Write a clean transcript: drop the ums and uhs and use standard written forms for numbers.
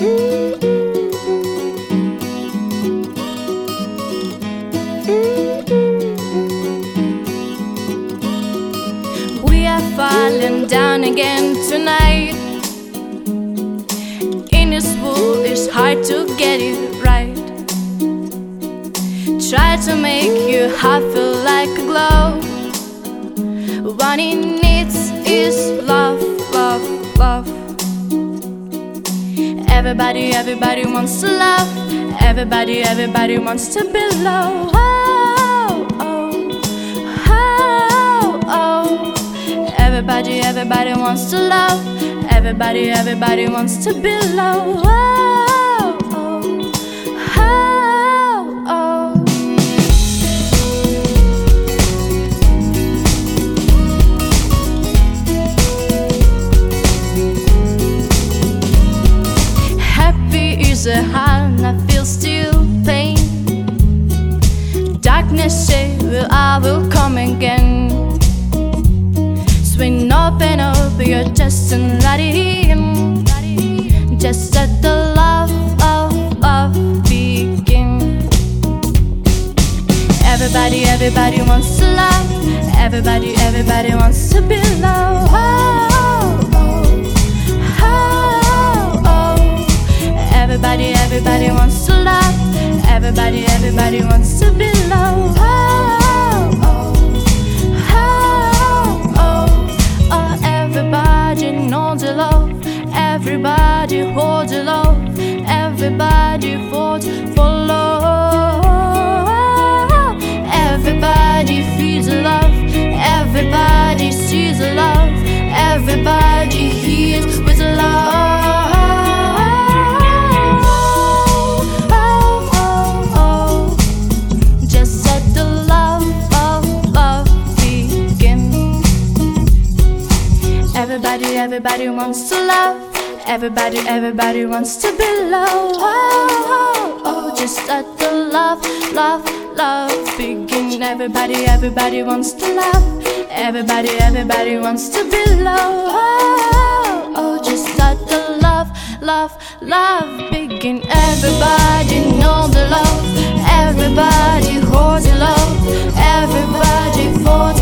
We are falling down again tonight. In this world it's hard to get it right. Try to make your heart feel like a glow. What it needs is love, love, love. Everybody wants to love. Everybody wants to be loved. Oh, oh, oh, oh. Everybody wants to love. Everybody wants to be loved. Oh, oh, oh, oh. Happy is a heart that feels still pain. Darkness say, well, I will come again. Swing open up your chest and let it in. Just let the love, love, love begin. Everybody wants to love. Everybody wants to be loved. Oh, oh, oh, oh. Everybody wants to love. Everybody wants to be loved. Oh, oh, oh, oh, oh. Everybody knows the love. Everybody holds the love. Everybody falls for love. Everybody feels the love. Everybody sees the love. Everybody hears with love. Everybody wants to love. Everybody wants to be loved. Oh, oh, oh, just let the love, love, love begin. Everybody wants to love. Everybody wants to be loved. Oh, oh, just let the love, love, love begin. Everybody knows the love. Everybody holds the love. Everybody falls